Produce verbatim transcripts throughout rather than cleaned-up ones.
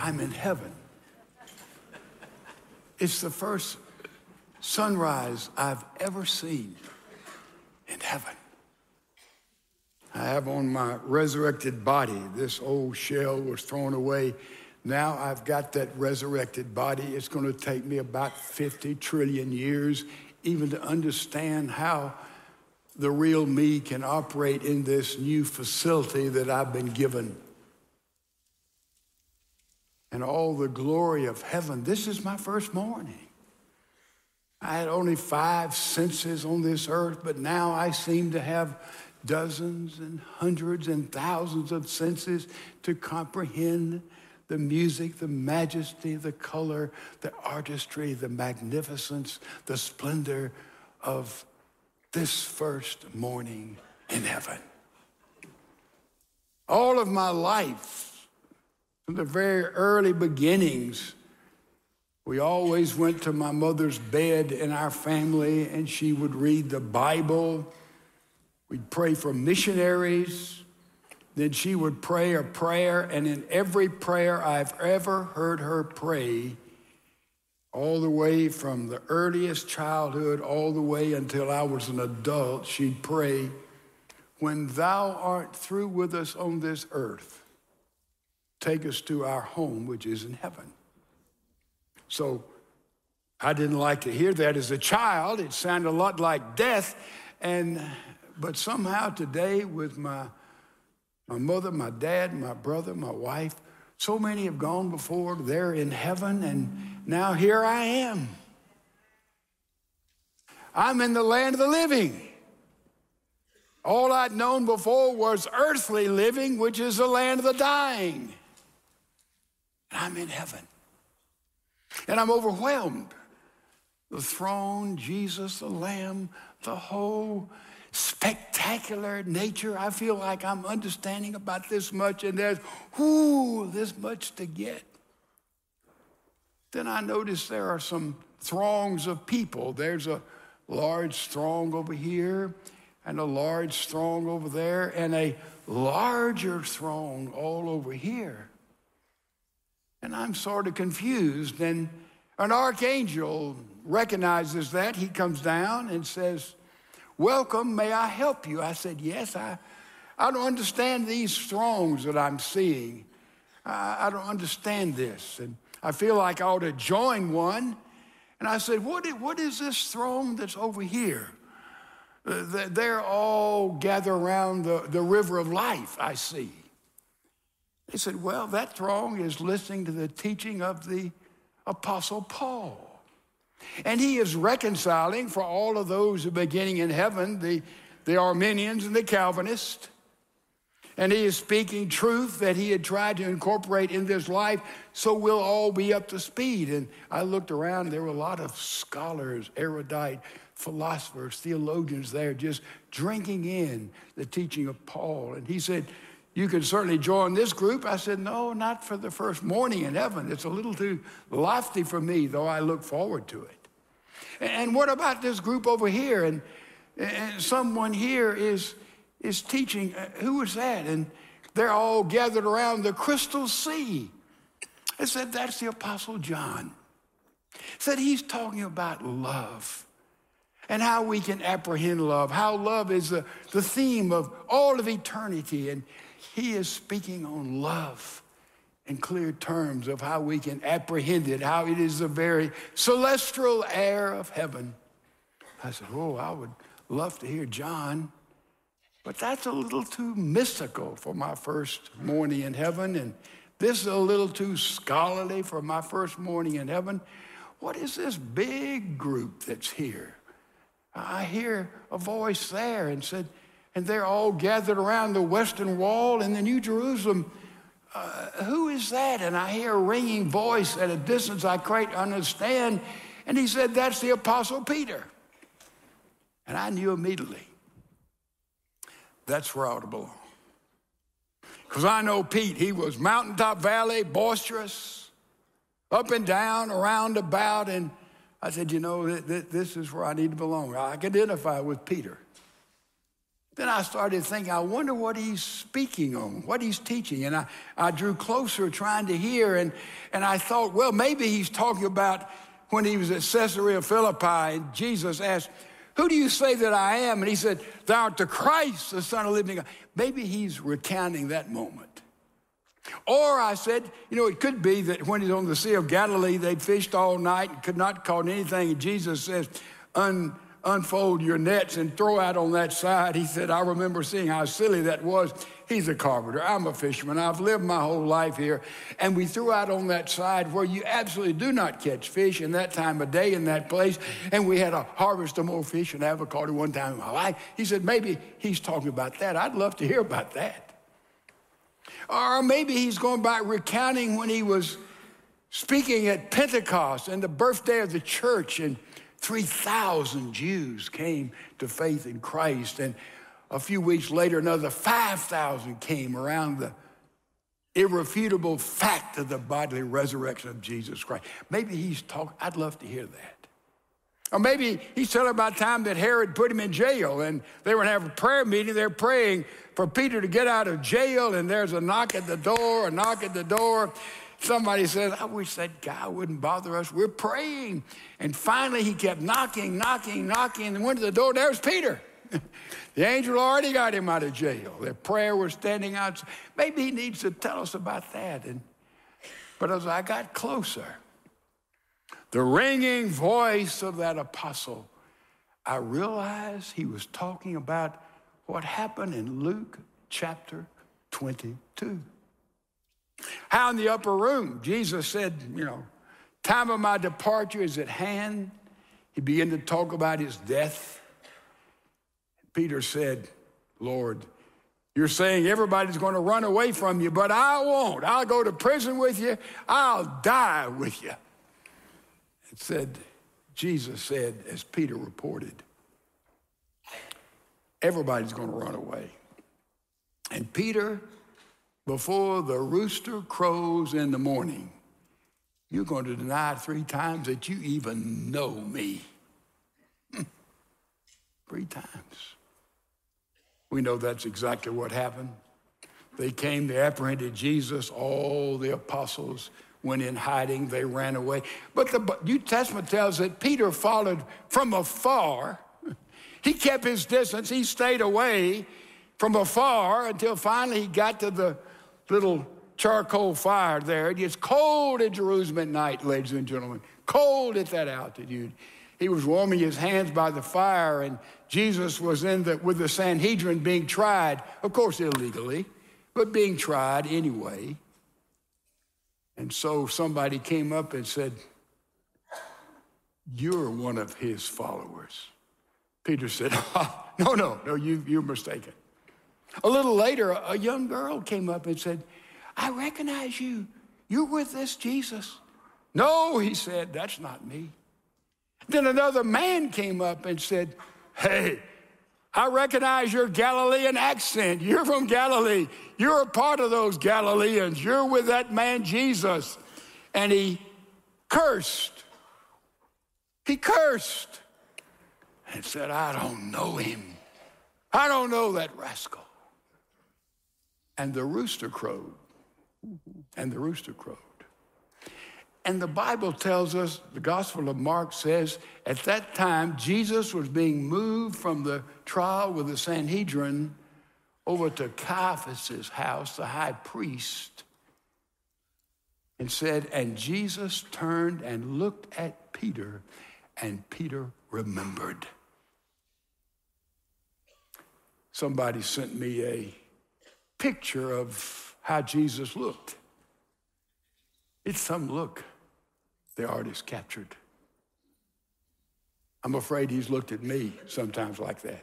I'm in heaven. It's the first sunrise I've ever seen in heaven. I have on my resurrected body. This old shell was thrown away. Now I've got that resurrected body. It's going to take me about fifty trillion years even to understand how the real me can operate in this new facility that I've been given. And all the glory of heaven. This is my first morning. I had only five senses on this earth, but now I seem to have dozens and hundreds and thousands of senses to comprehend the music, the majesty, the color, the artistry, the magnificence, the splendor of this first morning in heaven. All of my life, from the very early beginnings, we always went to my mother's bed in our family, and she would read the Bible. We'd pray for missionaries. Then she would pray a prayer, and in every prayer I've ever heard her pray, all the way from the earliest childhood, all the way until I was an adult, she'd pray, when thou art through with us on this earth, take us to our home, which is in heaven. So I didn't like to hear that as a child. It sounded a lot like death. And but somehow today with my, my mother, my dad, my brother, my wife, so many have gone before. They're in heaven, and now here I am. I'm in the land of the living. All I'd known before was earthly living, which is the land of the dying. And I'm in heaven. And I'm overwhelmed. The throne, Jesus, the Lamb, the whole spectacular nature. I feel like I'm understanding about this much, and there's, whoo, this much to get. Then I notice there are some throngs of people. There's a large throng over here, and a large throng over there, and a larger throng all over here. And I'm sort of confused, and an archangel recognizes that. He comes down and says, welcome, may I help you? I said, yes, I, I don't understand these throngs that I'm seeing. I, I don't understand this. And I feel like I ought to join one. And I said, what is, what is this throne that's over here? Uh, they're all gathered around the, the river of life, I see. They said, well, that throng is listening to the teaching of the Apostle Paul. And he is reconciling for all of those who are beginning in heaven, the, the Arminians and the Calvinists. And he is speaking truth that he had tried to incorporate in this life, so we'll all be up to speed. And I looked around, there were a lot of scholars, erudite, philosophers, theologians there just drinking in the teaching of Paul. And he said, you can certainly join this group. I said, no, not for the first morning in heaven. It's a little too lofty for me, though I look forward to it. And what about this group over here? And, and someone here is, is teaching. Who is that? And they're all gathered around the crystal sea. I said, that's the Apostle John. Said he's talking about love and how we can apprehend love, how love is the, the theme of all of eternity. And he is speaking on love in clear terms of how we can apprehend it, how it is the very celestial air of heaven. I said, oh, I would love to hear John, but that's a little too mystical for my first morning in heaven, and this is a little too scholarly for my first morning in heaven. What is this big group that's here? I hear a voice there and said, and they're all gathered around the Western Wall in the New Jerusalem. Uh, who is that? And I hear a ringing voice at a distance I quite understand. And he said, that's the Apostle Peter. And I knew immediately that's where I ought to belong. Because I know Pete, he was mountaintop valley, boisterous, up and down, around about. And I said, you know, th- th- this is where I need to belong. I can identify with Peter. Then I started thinking, I wonder what he's speaking on, what he's teaching. And I, I drew closer trying to hear, and, and I thought, well, maybe he's talking about when he was at Caesarea Philippi, and Jesus asked, who do you say that I am? And he said, thou art the Christ, the Son of the living God. Maybe he's recounting that moment. Or I said, you know, it could be that when he's on the Sea of Galilee, they fished all night and could not caught anything. And Jesus says, Un, unfold your nets and throw out on that side. He said, I remember seeing how silly that was. He's a carpenter. I'm a fisherman. I've lived my whole life here. And we threw out on that side where you absolutely do not catch fish in that time of day in that place. And we had a harvest of more fish than I ever caught at one time in my life. He said, maybe he's talking about that. I'd love to hear about that. Or maybe he's going back recounting when he was speaking at Pentecost and the birthday of the church, and three thousand Jews came to faith in Christ. And a few weeks later, another five thousand came around the irrefutable fact of the bodily resurrection of Jesus Christ. Maybe he's talking, I'd love to hear that. Or maybe he's telling about time that Herod put him in jail, and they were going to have a prayer meeting. They're praying for Peter to get out of jail, and there's a knock at the door, a knock at the door. Somebody says, I wish that guy wouldn't bother us. We're praying. And finally, he kept knocking, knocking, knocking, and went to the door. There's Peter. The angel already got him out of jail. Their prayer was standing out. Maybe he needs to tell us about that. And, but as I got closer, the ringing voice of that apostle, I realized he was talking about what happened in Luke chapter twenty-two. How in the upper room, Jesus said, you know, time of my departure is at hand. He began to talk about his death. Peter said, Lord, you're saying everybody's going to run away from you, but I won't. I'll go to prison with you. I'll die with you. It said, Jesus said, as Peter reported, everybody's going to run away. And Peter, before the rooster crows in the morning, you're going to deny three times that you even know me. Three times. We know that's exactly what happened. They came, they apprehended Jesus. All the apostles went in hiding. They ran away. But the New Testament tells that Peter followed from afar. He kept his distance. He stayed away from afar until finally he got to the little charcoal fire there. It gets cold in Jerusalem at night, ladies and gentlemen. Cold at that altitude. He was warming his hands by the fire, and Jesus was in the, with the Sanhedrin being tried, of course illegally, but being tried anyway. And so somebody came up and said, you're one of his followers. Peter said, oh, no, no, no, you, you're mistaken. A little later, a young girl came up and said, I recognize you. You're with this Jesus. No, he said, that's not me. Then another man came up and said, hey, I recognize your Galilean accent. You're from Galilee. You're a part of those Galileans. You're with that man Jesus. And he cursed. He cursed and said, I don't know him. I don't know that rascal. And the rooster crowed. And the rooster crowed. And the Bible tells us, the Gospel of Mark says, at that time, Jesus was being moved from the trial with the Sanhedrin over to Caiaphas' house, the high priest, and said, and Jesus turned and looked at Peter, and Peter remembered. Somebody sent me a picture of how Jesus looked. It's some look the artist captured. I'm afraid he's looked at me sometimes like that.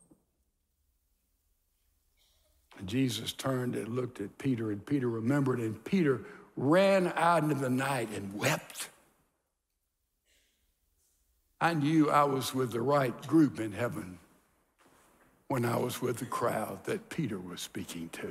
And Jesus turned and looked at Peter, and Peter remembered, and Peter ran out into the night and wept. I knew I was with the right group in heaven when I was with the crowd that Peter was speaking to.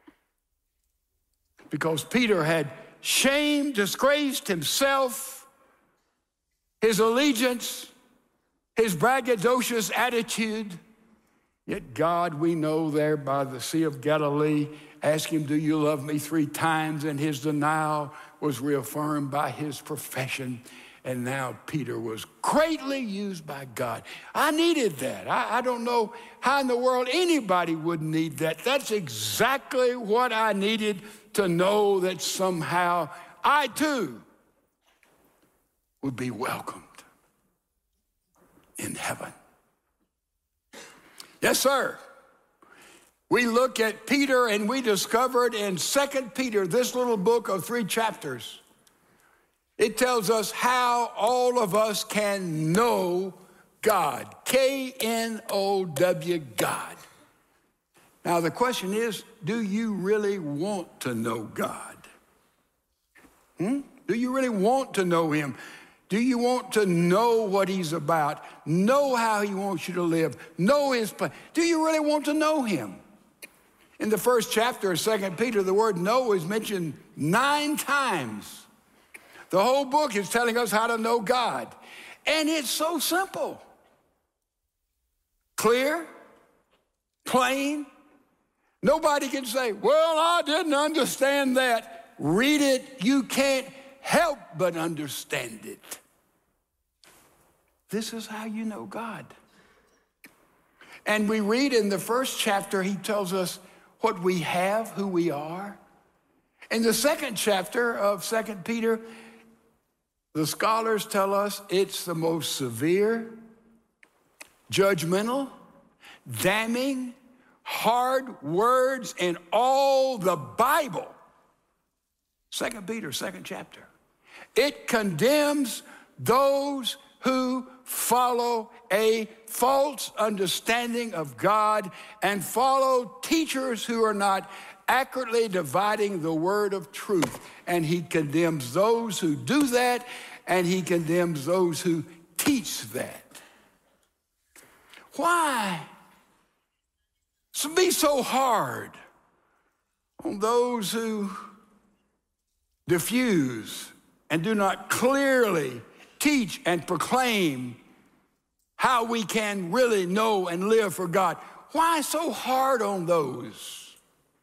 Because Peter had shamed, disgraced himself, his allegiance, his braggadocious attitude. Yet God, we know there by the Sea of Galilee, asked him, do you love me three times? And his denial was reaffirmed by his profession. And now Peter was greatly used by God. I needed that. I, I don't know how in the world anybody would need that. That's exactly what I needed to know, that somehow I too would be welcomed in heaven. Yes, sir. We look at Peter and we discovered in Second Peter, this little book of three chapters, it tells us how all of us can know God. K N O W, God. Now the question is, do you really want to know God? Hmm? Do you really want to know him? Do you want to know what he's about? Know how he wants you to live? Know his plan? Do you really want to know him? In the first chapter of Second Peter, the word know is mentioned nine times. The whole book is telling us how to know God. And it's so simple. Clear, plain. Nobody can say, well, I didn't understand that. Read it. You can't help but understand it. This is how you know God. And we read in the first chapter, he tells us what we have, who we are. In the second chapter of Second Peter, the scholars tell us it's the most severe, judgmental, damning, hard words in all the Bible. Second Peter, second chapter. It condemns those who follow a false understanding of God and follow teachers who are not accurately dividing the word of truth. And he condemns those who do that, and he condemns those who teach that. Why be so hard on those who diffuse and do not clearly teach and proclaim how we can really know and live for God? Why so hard on those?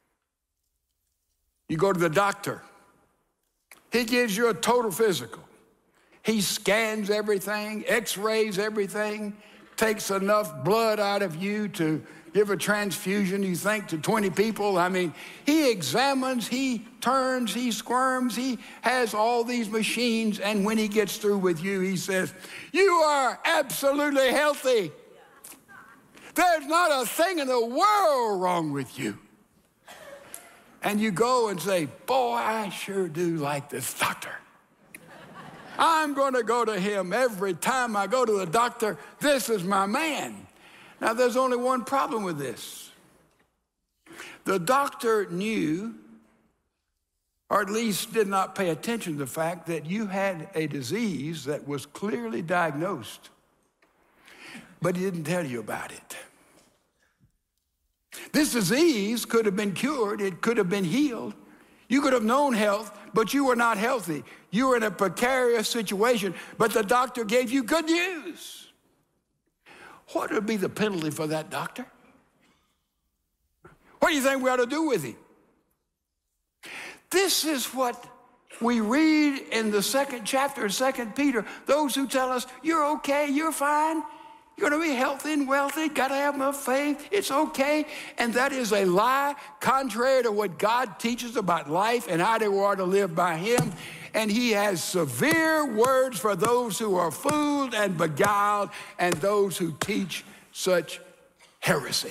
You go to the doctor. He gives you a total physical. He scans everything, x-rays everything, takes enough blood out of you to give a transfusion, you think, to twenty people. I mean, he examines, he turns, he squirms, he has all these machines, and when he gets through with you, he says, you are absolutely healthy. There's not a thing in the world wrong with you. And you go and say, boy, I sure do like this doctor. I'm going to go to him every time I go to the doctor. This is my man. Now, there's only one problem with this. The doctor knew, or at least did not pay attention to the fact that you had a disease that was clearly diagnosed, but he didn't tell you about it. This disease could have been cured. It could have been healed. You could have known health, but you were not healthy. You were in a precarious situation, but the doctor gave you good news. What would be the penalty for that doctor? What do you think we ought to do with him? This is what we read in the second chapter of Second Peter. Those who tell us, you're okay, you're fine, you're going to be healthy and wealthy, got to have enough faith, it's okay. And that is a lie, contrary to what God teaches about life and how they are to live by him. And he has severe words for those who are fooled and beguiled and those who teach such heresy.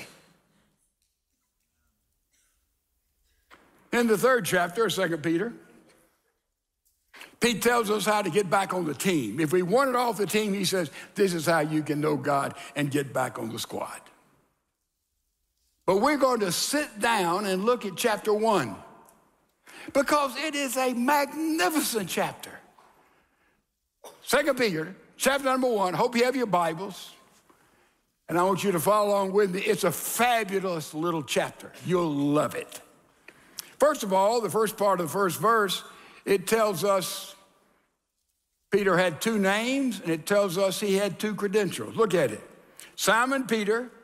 In the third chapter of Second Peter, Pete tells us how to get back on the team. If we want it off the team, he says, this is how you can know God and get back on the squad. But we're going to sit down and look at chapter one, because it is a magnificent chapter. Second Peter, chapter number one. Hope you have your Bibles. And I want you to follow along with me. It's a fabulous little chapter. You'll love it. First of all, the first part of the first verse, it tells us Peter had two names, and it tells us he had two credentials. Look at it. Simon Peter,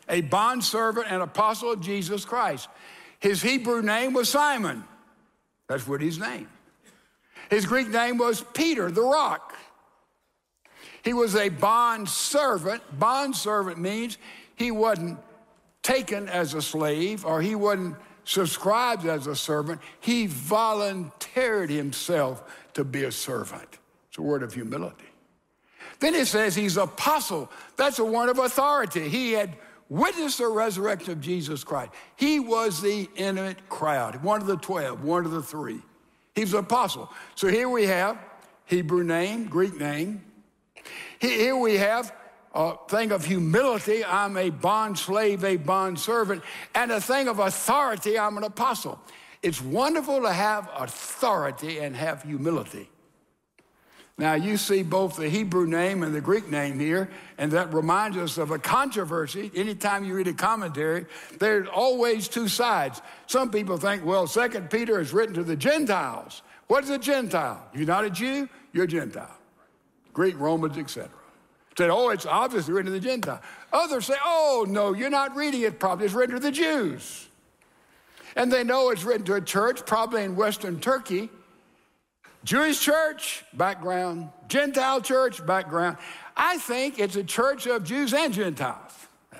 a bondservant and apostle of Jesus Christ. His Hebrew name was Simon. That's what his name. His Greek name was Peter, the rock. He was a bondservant. Bondservant means he wasn't taken as a slave, or he wasn't subscribed as a servant. He volunteered himself to be a servant. It's a word of humility. Then it says he's apostle. That's a word of authority. He had witnessed the resurrection of Jesus Christ. He was the intimate crowd, one of the twelve, one of the three. He was an apostle. So here we have Hebrew name, Greek name. Here we have a thing of humility. I'm a bond slave, a bond servant, and a thing of authority. I'm an apostle. It's wonderful to have authority and have humility. Now, you see both the Hebrew name and the Greek name here, and that reminds us of a controversy. Anytime you read a commentary, there's always two sides. Some people think, well, Second Peter is written to the Gentiles. What is a Gentile? You're not a Jew, you're a Gentile. Greek, Romans, et cetera. Say, oh, it's obviously written to the Gentile. Others say, oh, no, you're not reading it properly. It's written to the Jews. And they know it's written to a church, probably in Western Turkey. Jewish church, background. Gentile church, background. I think it's a church of Jews and Gentiles.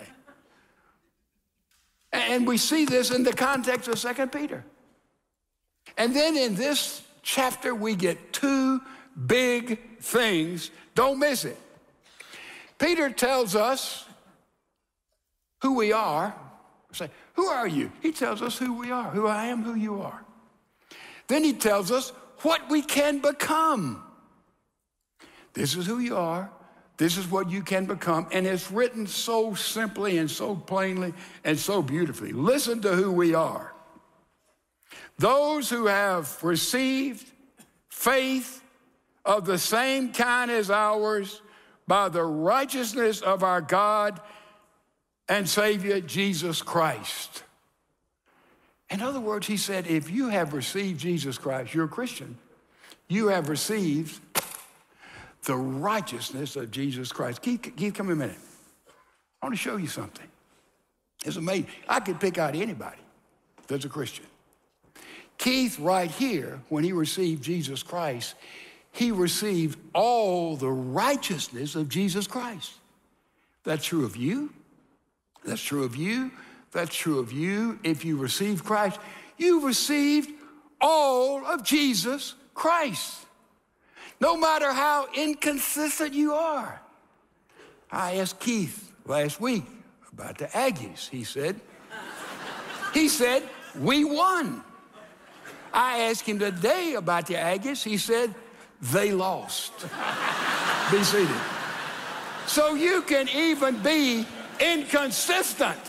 And we see this in the context of Second Peter. And then in this chapter, we get two big things. Don't miss it. Peter tells us who we are. Say, who are you? He tells us who we are, who I am, who you are. Then he tells us what we can become. This is who you are. This is what you can become. And it's written so simply and so plainly and so beautifully. Listen to who we are. Those who have received faith of the same kind as ours by the righteousness of our God and Savior, Jesus Christ. In other words, he said, if you have received Jesus Christ, you're a Christian, you have received the righteousness of Jesus Christ. Keith, Keith, come a minute. I want to show you something. It's amazing. I could pick out anybody that's a Christian. Keith, right here, when he received Jesus Christ, he received all the righteousness of Jesus Christ. That's true of you. That's true of you. That's true of you. If you receive Christ, you received all of Jesus Christ. No matter how inconsistent you are. I asked Keith last week about the Aggies. He said, he said, we won. I asked him today about the Aggies. He said, they lost. Be seated. So you can even be inconsistent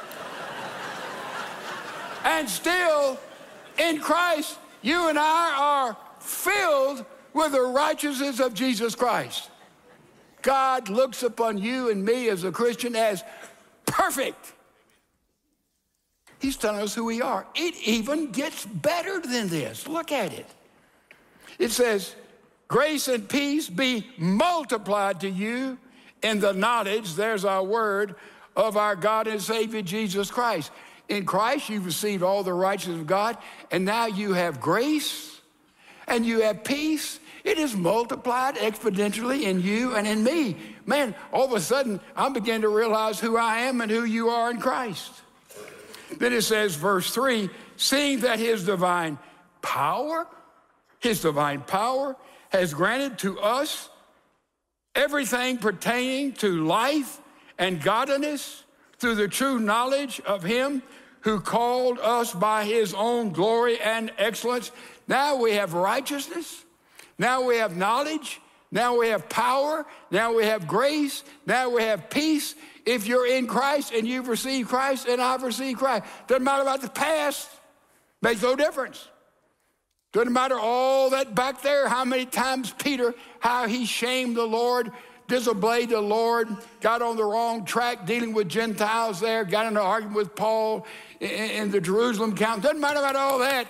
and still in Christ, you and I are filled with the righteousness of Jesus Christ. God looks upon you and me as a Christian as perfect. He's telling us who we are. It even gets better than this. Look at it. It says, grace and peace be multiplied to you in the knowledge, there's our word, of our God and Savior Jesus Christ. In Christ, you've received all the righteousness of God, and now you have grace and you have peace. It is multiplied exponentially in you and in me. Man, all of a sudden, I'm beginning to realize who I am and who you are in Christ. Then it says, verse three, seeing that his divine power, his divine power has granted to us everything pertaining to life and godliness through the true knowledge of him who called us by his own glory and excellence. Now we have righteousness. Now we have knowledge. Now we have power. Now we have grace. Now we have peace. If you're in Christ and you've received Christ and I've received Christ, doesn't matter about the past. Makes no difference. Doesn't matter all that back there, how many times Peter, how he shamed the Lord, disobeyed the Lord, got on the wrong track dealing with Gentiles there, got in an argument with Paul in, in the Jerusalem council. Doesn't matter about all that.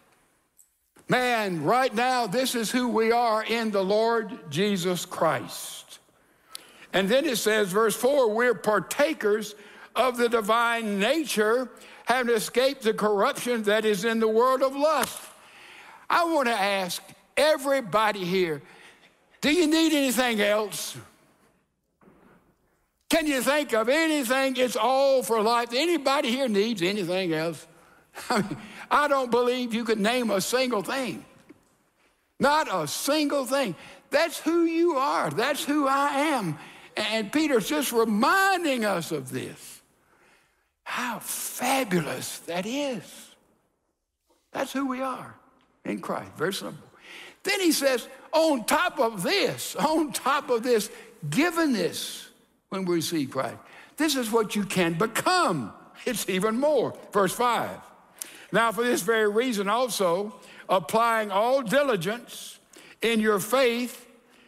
Man, right now, this is who we are in the Lord Jesus Christ. And then it says, verse four, we're partakers of the divine nature, having escaped the corruption that is in the world of lust. I want to ask everybody here, do you need anything else? Can you think of anything? It's all for life. Anybody here needs anything else? I mean, I don't believe you could name a single thing. Not a single thing. That's who you are. That's who I am. And Peter's just reminding us of this. How fabulous that is. That's who we are in Christ. Very simple. Then he says, on top of this, on top of this, given this, when we receive Christ, this is what you can become. It's even more. Verse five. Now, for this very reason also, applying all diligence in your faith,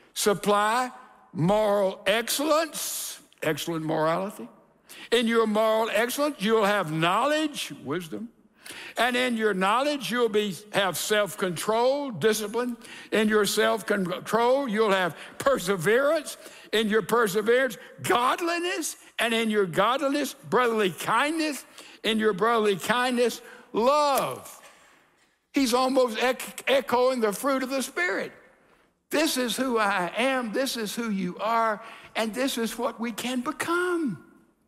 supply moral excellence, excellent morality. In your moral excellence, you'll have knowledge, wisdom. And in your knowledge, you'll be have self-control, discipline. In your self-control, you'll have perseverance. In your perseverance, godliness. And in your godliness, brotherly kindness. In your brotherly kindness, love. He's almost echoing the fruit of the Spirit. This is who I am. This is who you are. And this is what we can become.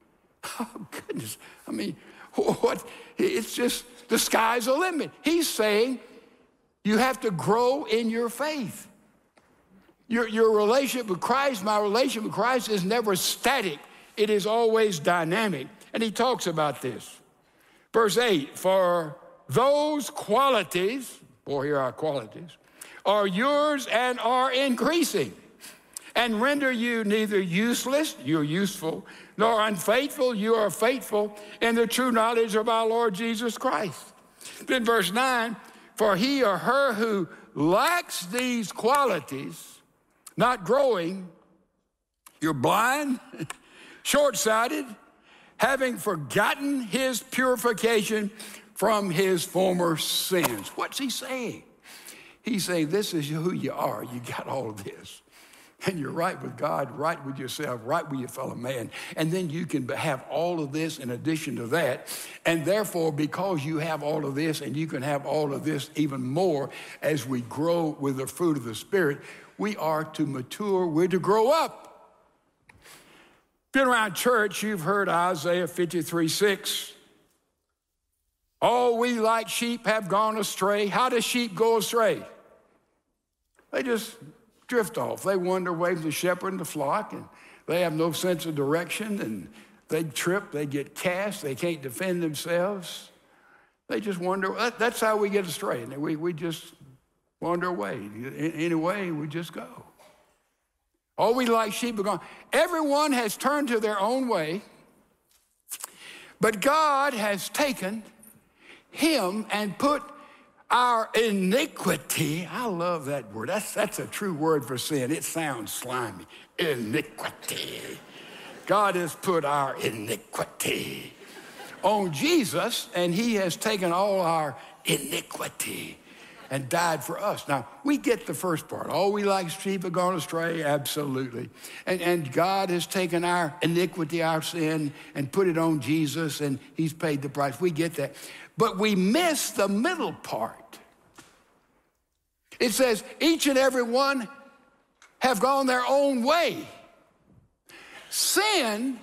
Oh, goodness. I mean, what? It's just, the sky's the limit. He's saying you have to grow in your faith. Your, your relationship with Christ, my relationship with Christ is never static. It is always dynamic. And he talks about this. Verse eight, for those qualities, boy, here are qualities, are yours and are increasing, and render you neither useless, you're useful, nor unfaithful, you are faithful in the true knowledge of our Lord Jesus Christ. Then verse nine, for he or her who lacks these qualities, not growing, you're blind, short-sighted, having forgotten his purification from his former sins. What's he saying? He's saying this is who you are. You got all of this. And you're right with God, right with yourself, right with your fellow man. And then you can have all of this in addition to that. And therefore, because you have all of this and you can have all of this even more as we grow with the fruit of the Spirit, we are to mature, we're to grow up. Been around church, you've heard Isaiah fifty-three six. All we like sheep have gone astray. How do sheep go astray? They just drift off. They wander away from the shepherd and the flock, and they have no sense of direction, and they trip, they get cast, they can't defend themselves. They just wander. That's how we get astray. And we, we just wander away. Anyway, we just go. All we like sheep are gone. Everyone has turned to their own way, but God has taken him and put our iniquity, I love that word. That's, that's a true word for sin. It sounds slimy. Iniquity. God has put our iniquity on Jesus, and he has taken all our iniquity and died for us. Now, we get the first part. All we like sheep are gone astray, absolutely. And, and God has taken our iniquity, our sin, and put it on Jesus, and he's paid the price. We get that. But we miss the middle part. It says, each and every one have gone their own way. Sin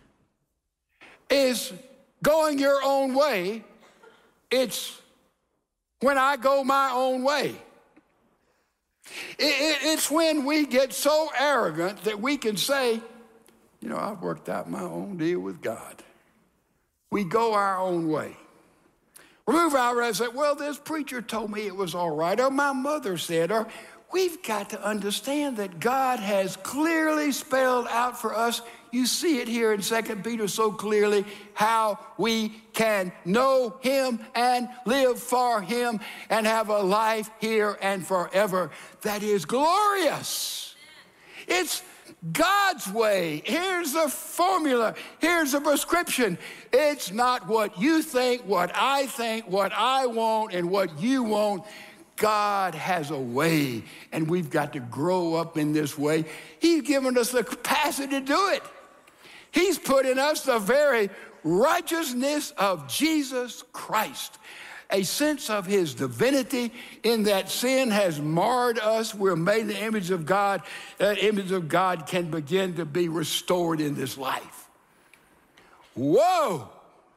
is going your own way. It's when I go my own way. It, it, it's when we get so arrogant that we can say, you know, I've worked out my own deal with God. We go our own way. Remove our and say, well, this preacher told me it was all right, or my mother said, or we've got to understand that God has clearly spelled out for us. You see it here in Second Peter so clearly, how we can know him and live for him and have a life here and forever that is glorious. It's God's way. Here's the formula. Here's the prescription. It's not what you think, what I think, what I want, and what you want. God has a way, and we've got to grow up in this way. He's given us the capacity to do it. He's put in us the very righteousness of Jesus Christ, a sense of his divinity in that sin has marred us. We're made in the image of God. That image of God can begin to be restored in this life. Whoa!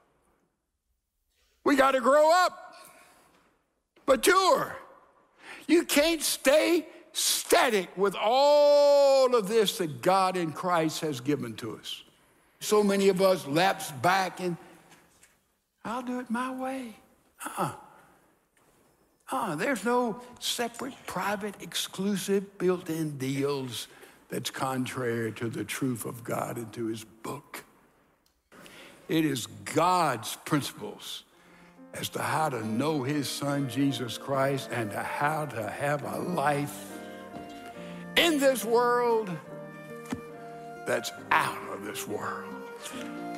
We got to grow up, mature. You can't stay static with all of this that God in Christ has given to us. So many of us lapse back and I'll do it my way. Uh-uh. Uh-uh. There's no separate, private, exclusive, built-in deals that's contrary to the truth of God and to his book. It is God's principles as to how to know his son, Jesus Christ, and to how to have a life in this world that's out of this world.